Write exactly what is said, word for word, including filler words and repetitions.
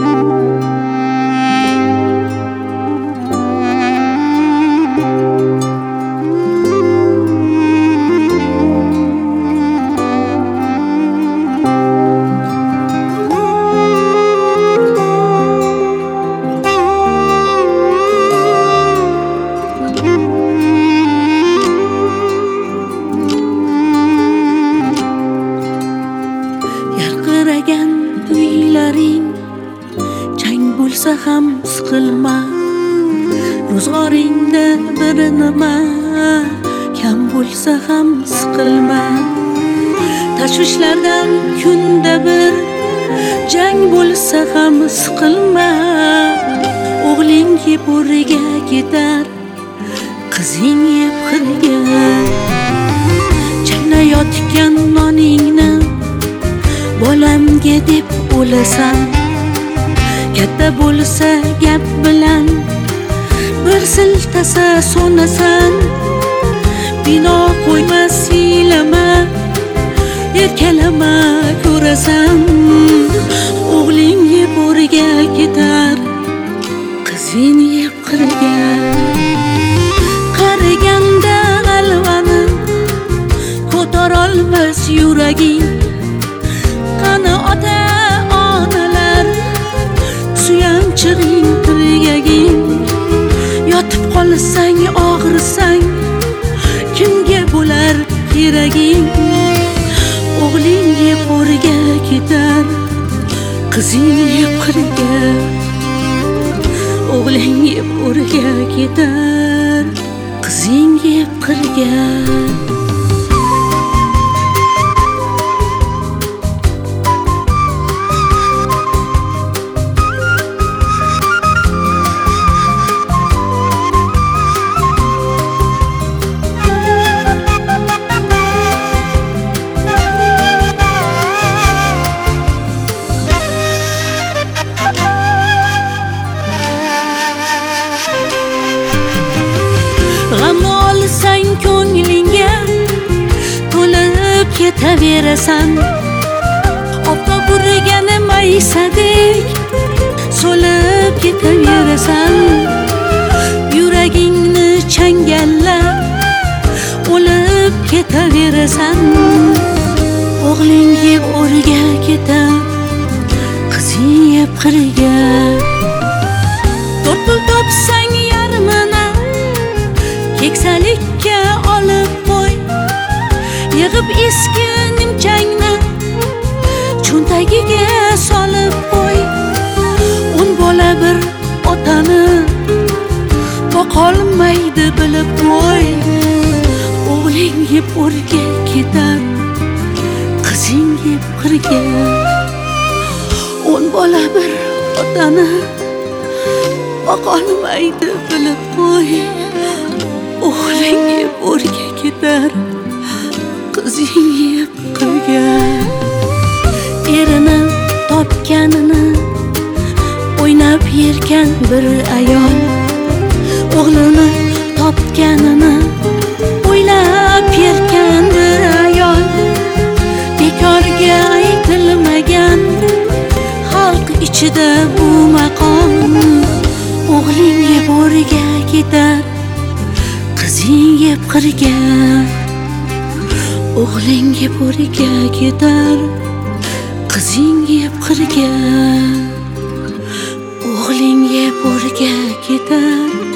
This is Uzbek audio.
uylaring chang bo'lsa ham siqilma, ro'zg'oringda bir nima kam bo'lsa ham siqilma. Tashvishlardan kunda bir jang bo'lsa ham siqilma. O'g'ling yeb o'riga ketar, qizing yeb xirga. Chaynayotgan noningni bolamga deb o'lasan. Katta bo'lsa gap bilan bir siltasa so'nasan. Bino qo'yma, siylama, erkalama, ko'rasan. O'g'ling yeb o'riga ketar, qizing yeb qirga. Qariganda g'alvani ko'tarolmas yuraging. Qani ota onalar, suyanchig'ing, tirgaging. Yotib qolsang, og'risang, kimga bo'lar keraging? O'g'ling yeb o'riga ketar, qizing yeb qirga. O'g'ling yeb o'riga ketar, qizing yeb qirga. Olsang ko'nglingga to'lib ketaverasan. Oftob urgani maysadek so'lib ketaverasan. Yuragingni changallab o'lib ketaverasan. O'g'ling yeb o'riga ketar, qizing yeb qirga. To'rt pul topsang yarmini keksalikka olib qo'y. Yig'ib eski nimchangni cho'ntagiga solib qo'y. Un bola bir otani boqolmaydi, bilib qo'y. O'g'ling yeb o'rga ketar, qizing yeb qirga. Un bola bir otani boqolmaydi, bilib qo'y. O'g'ling yeb o'rga ketar, qizing yeb qirga. Erini topganini o'ynab yerkan bir ayol. O'g'lini topganini o'ylab yerkan bir ayol. Bekorga aytilmagan xalq ichida bu maqom. O'g'ling yeb o'rga ketar, qizing yeb qirga. O'g'ling yeb o'riga ketar, qizing yeb qirga. O'g'ling yeb o'riga ketar,